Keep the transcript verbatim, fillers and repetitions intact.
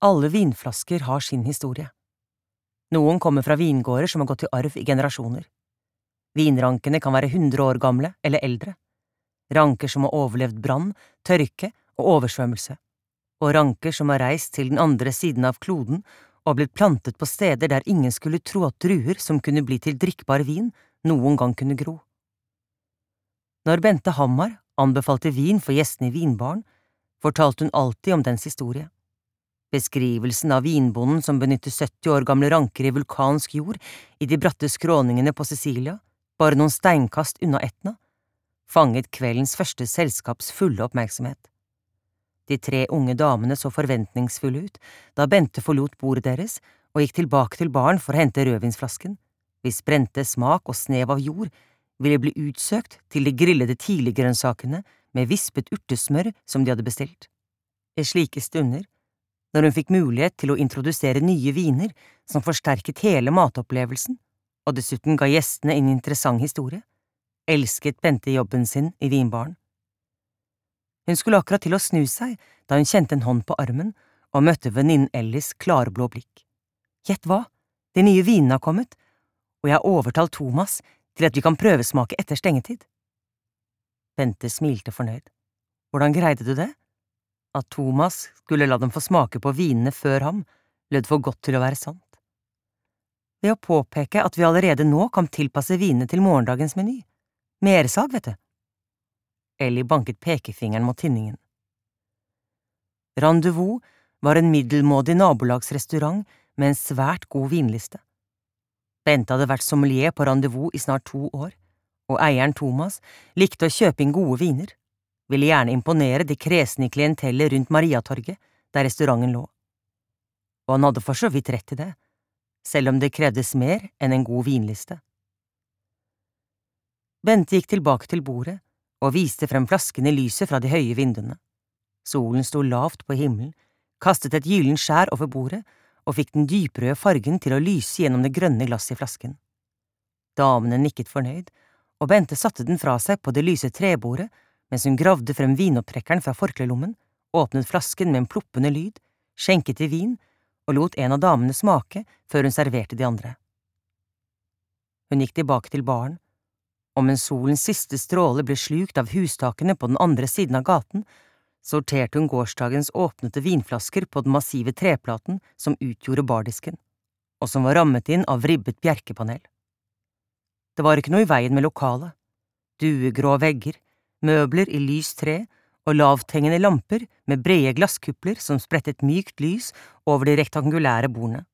Alle vinflasker har sin historie. Noen kommer fra vingårder som har gått i arv i generasjoner. Vinrankene kan være hundre år gamle eller eldre. Ranker som har overlevd brann, tørke og oversvømmelse. Og ranker som har reist til den andre siden av kloden og blitt plantet på steder der ingen skulle tro at druer som kunne bli til drikkbar vin, noen gang kunne gro. Når Bente Hammar anbefalte vin for gjestene i vinbaren, fortalte hun alltid om dens historie. Beskrivelsen av vinbonden som benytter sytti år gamle ranker i vulkansk jord i de bratte skråningene på Sicilia, bare noen steinkast unna Etna, fanget kveldens første selskaps fulle oppmerksomhet. De tre unge damene så forventningsfulle ut da Bente forlot bordet deres og gikk tilbake til baren for å hente rødvinsflasken, hvis brente smak og snev av jord ville bli utsøkt til de grillede tidliggrønnsakene med vispet urtesmør som de hadde bestilt. I slike stunder, når hun fikk mulighet til å introdusere nye viner som forsterket hele matopplevelsen, og dessuten ga gjestene en interessant historie, elsket Bente jobben sin i vinbaren. Hun skulle akkurat til å snu seg da hun kjente en hånd på armen og møtte venninnen Ellis klarblå blikk. Gjett hva? De nye vinene har kommet, og jeg har overtalt Thomas til at vi kan prøvesmake etter stengetid. Bente smilte fornøyd. Hvordan greide du det? At Thomas skulle la dem få smake på vinene før ham, lød for godt til å være sant. Ved å påpeke at vi allerede nå kan tilpasse vinene til morgendagens meny. Mersalg, vet du. Ellie banket pekefingeren mot tinningen. Rendezvous var en middelmådig nabolagsrestaurant med en svært god vinliste. Bente hadde vært sommelier på Rendezvous i snart to år, og eieren Thomas likte å kjøpe inn gode viner, ville gjerne imponere det kresne klientellet rundt Mariatorget, der restauranten lå. Og han hadde for så vidt rett i det, selv om det krevdes mer enn en god vinliste. Bente gikk tilbake til bordet og viste frem flaskene i lyset fra de høye vinduene. Solen sto lavt på himmelen, kastet et gyllent skjær over bordet og fikk den dyprøde fargen til å lyse gjennom det grønne glasset i flasken. Damene nikket fornøyd, og Bente satte den fra seg på det lyse trebordet mens hun gravde frem vinopptrekkeren fra forklelommen, åpnet flasken med en ploppende lyd, skjenket i vin og lot en av damene smake før hun serverte de andre. Hun gikk tilbake til baren, og mens solens siste stråle ble slukt av hustakene på den andre siden av gaten, sorterte hun gårsdagens åpnete vinflasker på den massive treplaten som utgjorde bardisken, og som var rammet inn av ribbet bjerkepanel. Det var ikke noe i veien med lokalet. Duegrå vegger, møbler i lyst tre og lavthengende lamper med brede glasskupler som sprettet mykt lys over de rektangulære bordene.